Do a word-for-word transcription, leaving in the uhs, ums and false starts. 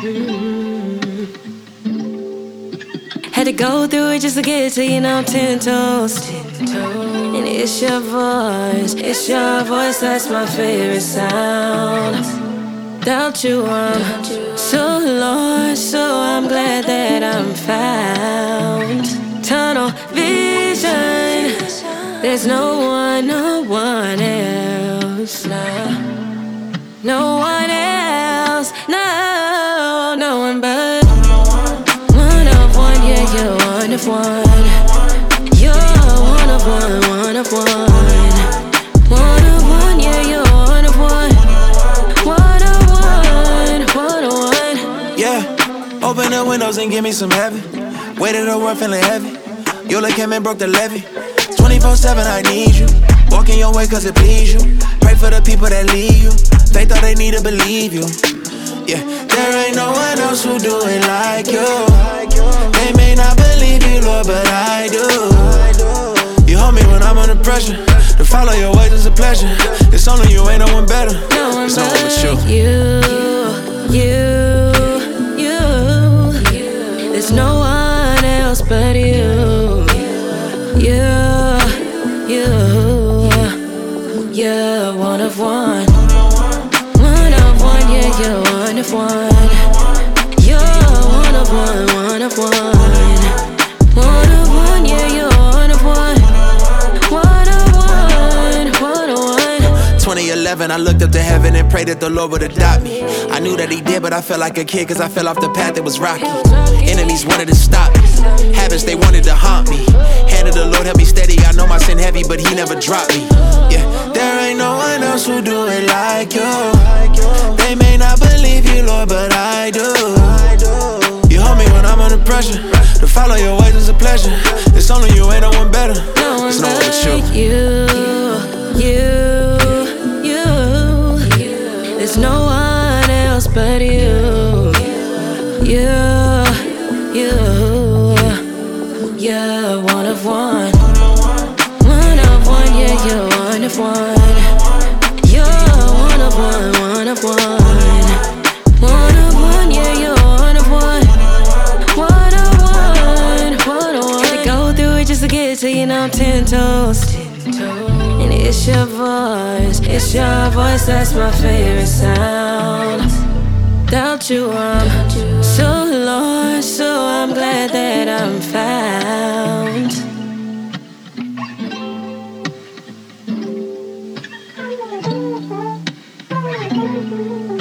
Mm-hmm. Had to go through it just to get to you now, ten toes. And it's your voice, it's your voice that's my favorite sound. Without you, I'm so lost, so I'm glad that I'm found. Tunnel vision, there's no one, no one else, nah. No one else, no, no one but one of one, yeah, you're one of one. You're one of one, one of one. One of one, yeah, you're one of one. One of one, one of one. Yeah, open the windows and give me some heaven. Weighted the world feeling heavy. Yola came and broke the levee. twenty-four seven, I need you. Walking your way cause it please you. Pray for the people that lead you. They thought they need to believe you. Yeah, there ain't no one else who do it like you. They may not believe you, Lord, but I do. You hold me when I'm under pressure. To follow your ways is a pleasure. It's only you, ain't no one better. No one it's but with you. You, you, you. There's no one else but you. You, you. You're one of one. One of one, yeah, you're one of one. You're one of one, one of one. One of one, yeah, you're one of one. One of one, one of one. twenty eleven, I looked up to heaven and prayed that the Lord would adopt me. I knew that he did, but I felt like a kid cause I fell off the path that was rocky. Enemies wanted to stop me. Habits, they wanted to haunt me. Hand of the Lord help me steady. I know my sin heavy, but he never dropped me. Yeah, there ain't no one else who do it like you. They may not believe you, Lord, but I do. You hold me when I'm under pressure. To follow your ways is a pleasure. It's only you, ain't no one better. No one it's no one but you. You, you, you. There's no one else but you. You, you. You're one of one. One of one, yeah, you're one of one. You're one of one, one of one. One of one, yeah, you're one of one. One of one, one of one. Had to go through it just to get to you now, ten toes. And it's your voice, it's your voice that's my favorite sound. Without you, I'm so lost, so I'm glad that I'm found.